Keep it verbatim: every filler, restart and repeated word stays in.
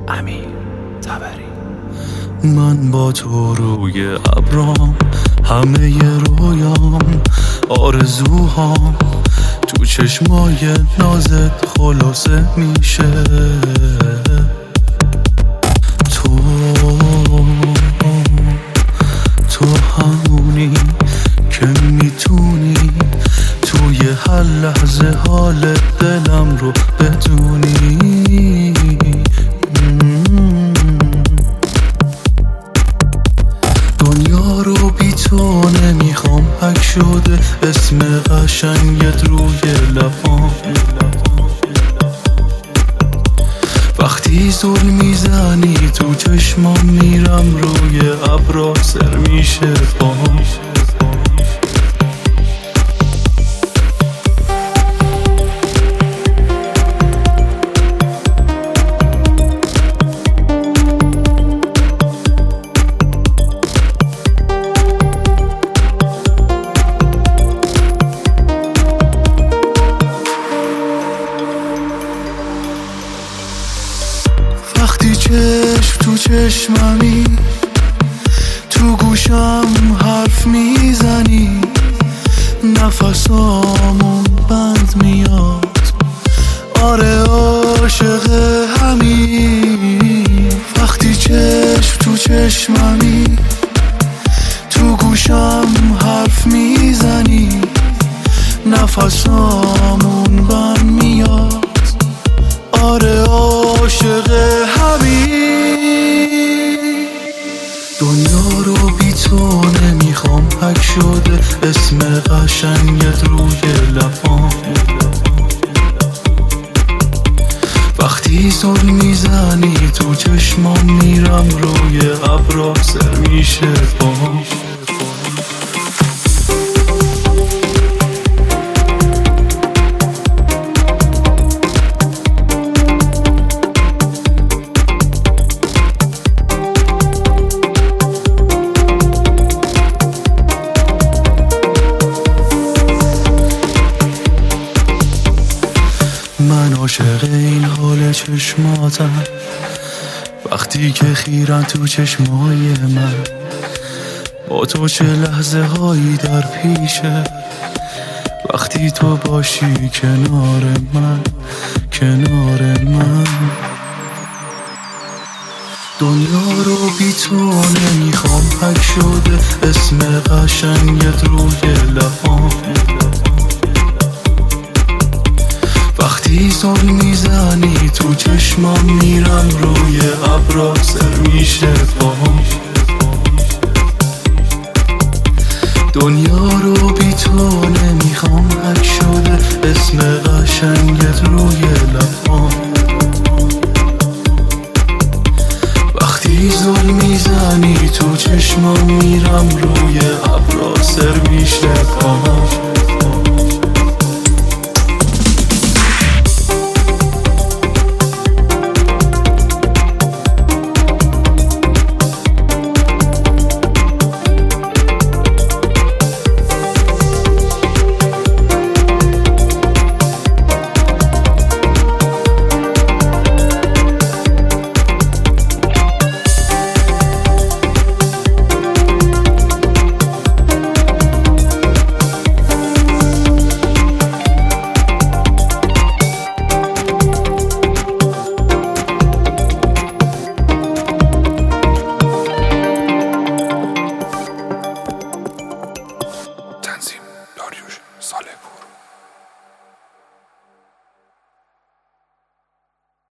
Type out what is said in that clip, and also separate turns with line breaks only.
امین طبری. من با تو روی ابرام، همه ی رویام، آرزوهام تو چشمای نازت خلاصه میشه. تو تو همونی که میتونی توی هر لحظه حال دلم رو بدونی. دنیا رو بی تو نمیخوام، حک شده اسم قشنگت روی لبام. وقتی زل میزنی تو چشمام، میرم روی ابرا سر میشه پام. وقتی چشم تو چشممی، تو گوشم حرف میزنی، نفسامون بند میاد. آره عاشق همین. وقتی چشم تو چشممی، تو گوشم حرف میزنی، نفسامون بند میاد. آره عاشق همین. دنیا رو بی تو نمیخوام، حک شده اسم قشنگت روی لبام. وقتی زل میزنی تو چشمام، میرم روی ابرا سر میشه پام. من عاشق این حال چشماتم، وقتی که خیرن تو چشمای من. با تو چه لحظه هایی در پیشه، وقتی تو باشی کنار من، کنار من. دنیا رو بی تو نمیخوام، حک شده اسم قشنگت روی لبام. وقتی زل میزنی تو چشمام، میرم روی ابرا سر میشه پام. دنیا رو بی تو نمیخوام، حک شده اسم قشنگت روی لبام. وقتی زل میزنی تو چشمام، میرم روی ابرا سر میشه پام.
تنظیم داریوش ساله‌پور.